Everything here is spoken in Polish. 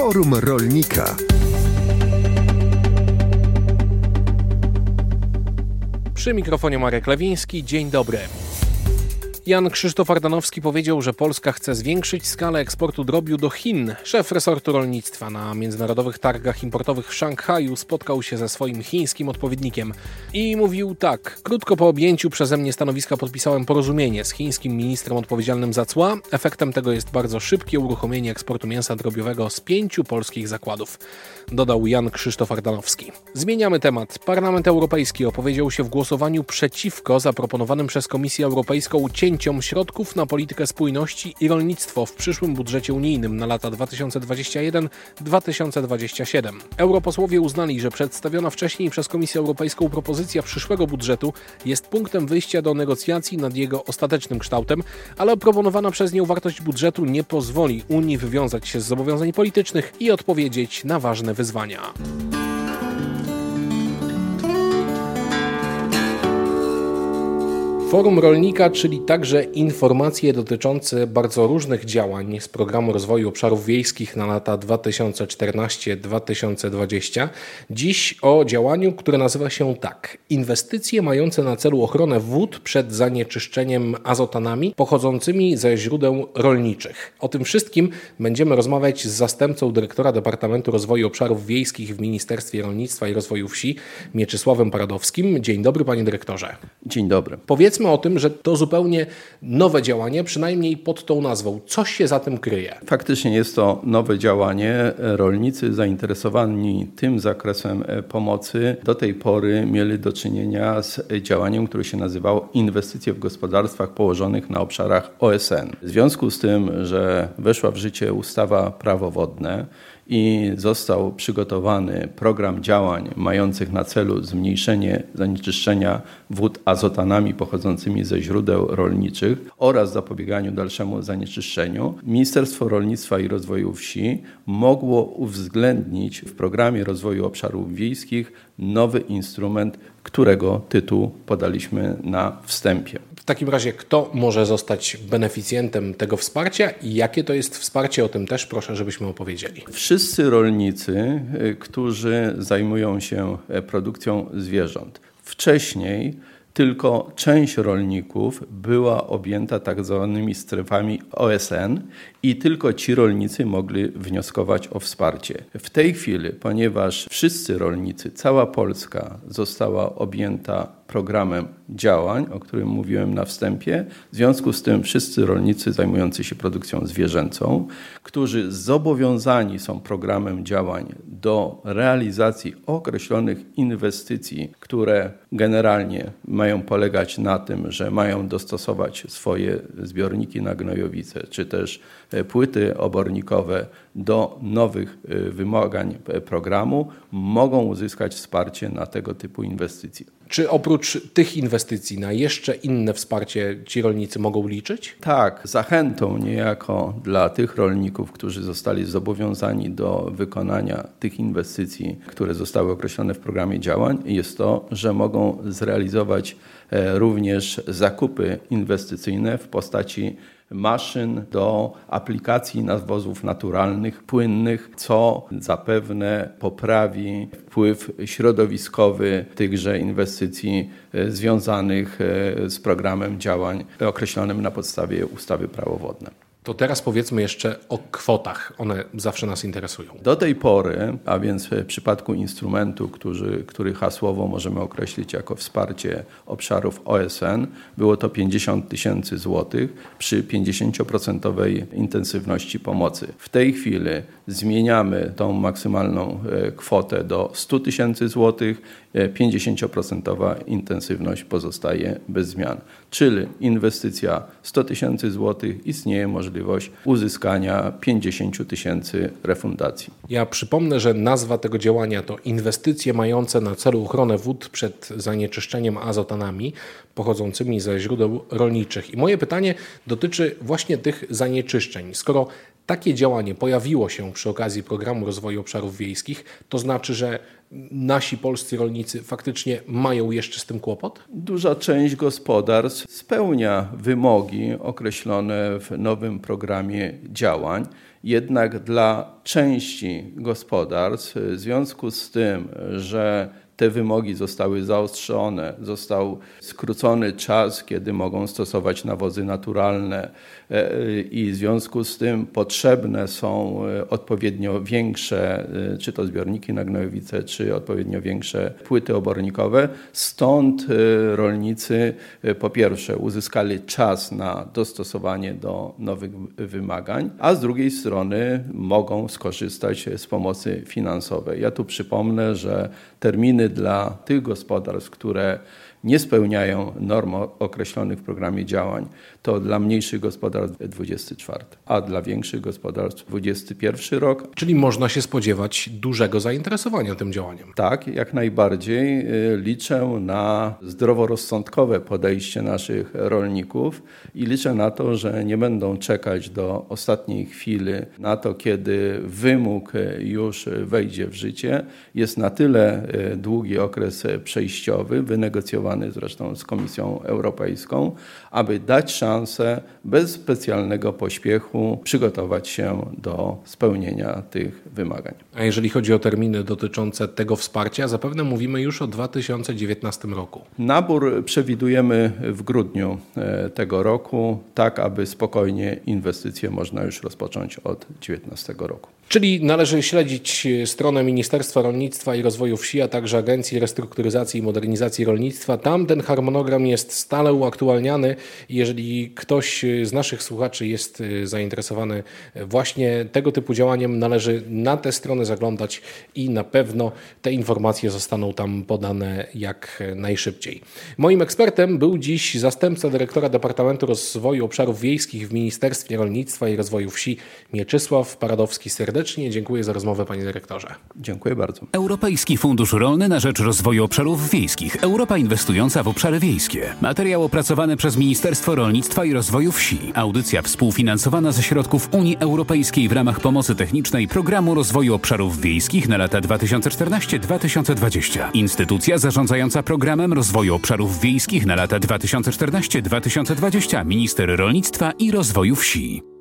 Forum Rolnika. Przy mikrofonie Marek Lewiński. Dzień dobry. Jan Krzysztof Ardanowski powiedział, że Polska chce zwiększyć skalę eksportu drobiu do Chin. Szef resortu rolnictwa na międzynarodowych targach importowych w Szanghaju spotkał się ze swoim chińskim odpowiednikiem i mówił tak: krótko po objęciu przeze mnie stanowiska podpisałem porozumienie z chińskim ministrem odpowiedzialnym za cła. Efektem tego jest bardzo szybkie uruchomienie eksportu mięsa drobiowego z 5 polskich zakładów, dodał Jan Krzysztof Ardanowski. Zmieniamy temat. Parlament Europejski opowiedział się w głosowaniu przeciwko zaproponowanym przez Komisję Europejską cięciom środków na politykę spójności i rolnictwo w przyszłym budżecie unijnym na lata 2021-2027. Europosłowie uznali, że przedstawiona wcześniej przez Komisję Europejską propozycja przyszłego budżetu jest punktem wyjścia do negocjacji nad jego ostatecznym kształtem, ale proponowana przez nią wartość budżetu nie pozwoli Unii wywiązać się z zobowiązań politycznych i odpowiedzieć na ważne wyzwania. Forum Rolnika, czyli także informacje dotyczące bardzo różnych działań z Programu Rozwoju Obszarów Wiejskich na lata 2014-2020. Dziś o działaniu, które nazywa się tak: inwestycje mające na celu ochronę wód przed zanieczyszczeniem azotanami pochodzącymi ze źródeł rolniczych. O tym wszystkim będziemy rozmawiać z zastępcą dyrektora Departamentu Rozwoju Obszarów Wiejskich w Ministerstwie Rolnictwa i Rozwoju Wsi, Mieczysławem Paradowskim. Dzień dobry, panie dyrektorze. Dzień dobry. Powiedzmy o tym, że to zupełnie nowe działanie, przynajmniej pod tą nazwą. Co się za tym kryje? Faktycznie jest to nowe działanie. Rolnicy zainteresowani tym zakresem pomocy do tej pory mieli do czynienia z działaniem, które się nazywało inwestycje w gospodarstwach położonych na obszarach OSN. W związku z tym, że weszła w życie ustawa Prawo wodne i został przygotowany program działań mających na celu zmniejszenie zanieczyszczenia wód azotanami pochodzącymi ze źródeł rolniczych oraz zapobieganiu dalszemu zanieczyszczeniu, Ministerstwo Rolnictwa i Rozwoju Wsi mogło uwzględnić w Programie Rozwoju Obszarów Wiejskich nowy instrument, którego tytuł podaliśmy na wstępie. W takim razie kto może zostać beneficjentem tego wsparcia i jakie to jest wsparcie? O tym też proszę, żebyśmy opowiedzieli. Wszyscy rolnicy, którzy zajmują się produkcją zwierząt. Wcześniej tylko część rolników była objęta tak zwanymi strefami OSN i tylko ci rolnicy mogli wnioskować o wsparcie. W tej chwili, ponieważ wszyscy rolnicy, cała Polska została objęta programem działań, o którym mówiłem na wstępie, w związku z tym wszyscy rolnicy zajmujący się produkcją zwierzęcą, którzy zobowiązani są programem działań do realizacji określonych inwestycji, które generalnie mają polegać na tym, że mają dostosować swoje zbiorniki na gnojowice, czy też płyty obornikowe do nowych wymagań programu, mogą uzyskać wsparcie na tego typu inwestycje. Czy oprócz tych inwestycji na jeszcze inne wsparcie ci rolnicy mogą liczyć? Tak, zachętą niejako dla tych rolników, którzy zostali zobowiązani do wykonania tych inwestycji, które zostały określone w programie działań, jest to, że mogą zrealizować również zakupy inwestycyjne w postaci maszyn do aplikacji nawozów naturalnych, płynnych, co zapewne poprawi wpływ środowiskowy tychże inwestycji związanych z programem działań określonym na podstawie ustawy Prawo wodne. To teraz powiedzmy jeszcze o kwotach. One zawsze nas interesują. Do tej pory, a więc w przypadku instrumentu, który hasłowo możemy określić jako wsparcie obszarów OSN, było to 50 000 złotych przy 50% intensywności pomocy. W tej chwili zmieniamy tą maksymalną kwotę do 100 000 złotych, 50% intensywność pozostaje bez zmian. Czyli inwestycja 100 000 złotych, istnieje możliwość uzyskania 50 000 refundacji. Ja przypomnę, że nazwa tego działania to inwestycje mające na celu ochronę wód przed zanieczyszczeniem azotanami pochodzącymi ze źródeł rolniczych. I moje pytanie dotyczy właśnie tych zanieczyszczeń. Skoro takie działanie pojawiło się przy okazji Programu Rozwoju Obszarów Wiejskich, to znaczy, że nasi polscy rolnicy faktycznie mają jeszcze z tym kłopot? Duża część gospodarstw spełnia wymogi określone w nowym programie działań. Jednak dla części gospodarstw, w związku z tym, że te wymogi zostały zaostrzone, został skrócony czas, kiedy mogą stosować nawozy naturalne i w związku z tym potrzebne są odpowiednio większe, czy to zbiorniki na gnojowice, czy odpowiednio większe płyty obornikowe. Stąd rolnicy po pierwsze uzyskali czas na dostosowanie do nowych wymagań, a z drugiej strony mogą skorzystać z pomocy finansowej. Ja tu przypomnę, że terminy dla tych gospodarstw, które nie spełniają norm określonych w programie działań, to dla mniejszych gospodarstw 24, a dla większych gospodarstw 21 rok. Czyli można się spodziewać dużego zainteresowania tym działaniem. Tak, jak najbardziej. Liczę na zdroworozsądkowe podejście naszych rolników i liczę na to, że nie będą czekać do ostatniej chwili na to, kiedy wymóg już wejdzie w życie. Jest na tyle długi okres przejściowy, wynegocjowany zresztą z Komisją Europejską, aby dać szansę bez specjalnego pośpiechu przygotować się do spełnienia tych wymagań. A jeżeli chodzi o terminy dotyczące tego wsparcia, zapewne mówimy już o 2019 roku. Nabór przewidujemy w grudniu tego roku, tak aby spokojnie inwestycje można już rozpocząć od 2019 roku. Czyli należy śledzić stronę Ministerstwa Rolnictwa i Rozwoju Wsi, a także Agencji Restrukturyzacji i Modernizacji Rolnictwa. Tam ten harmonogram jest stale uaktualniany. Jeżeli ktoś z naszych słuchaczy jest zainteresowany właśnie tego typu działaniem, należy na tę stronę zaglądać i na pewno te informacje zostaną tam podane jak najszybciej. Moim ekspertem był dziś zastępca dyrektora Departamentu Rozwoju Obszarów Wiejskich w Ministerstwie Rolnictwa i Rozwoju Wsi Mieczysław Paradowski. Serdecznie dziękuję za rozmowę, panie dyrektorze. Dziękuję bardzo. Europejski Fundusz Rolny na rzecz Rozwoju Obszarów Wiejskich. Europa inwestująca w obszary wiejskie. Materiał opracowany przez Ministerstwo Rolnictwa i Rozwoju Wsi. Audycja współfinansowana ze środków Unii Europejskiej w ramach pomocy technicznej Programu Rozwoju Obszarów Wiejskich na lata 2014-2020. Instytucja zarządzająca Programem Rozwoju Obszarów Wiejskich na lata 2014-2020. Minister Rolnictwa i Rozwoju Wsi.